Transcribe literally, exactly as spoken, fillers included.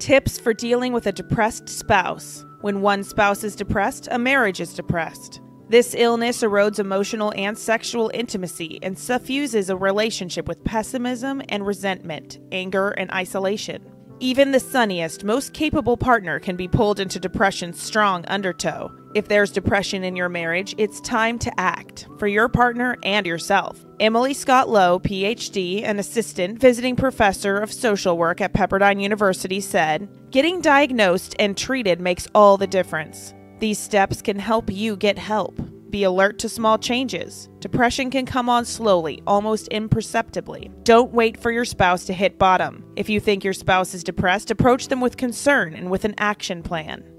Tips for dealing with a depressed spouse. When one spouse is depressed, a marriage is depressed. This illness erodes emotional and sexual intimacy and suffuses a relationship with pessimism and resentment, anger, and isolation. Even the sunniest, most capable partner can be pulled into depression's strong undertow. If there's depression in your marriage, it's time to act, for your partner and yourself. Emily Scott Lowe, P H D, an assistant visiting professor of social work at Pepperdine University, said, "Getting diagnosed and treated makes all the difference. These steps can help you get help. Be alert to small changes. Depression can come on slowly, almost imperceptibly. Don't wait for your spouse to hit bottom. If you think your spouse is depressed, approach them with concern and with an action plan."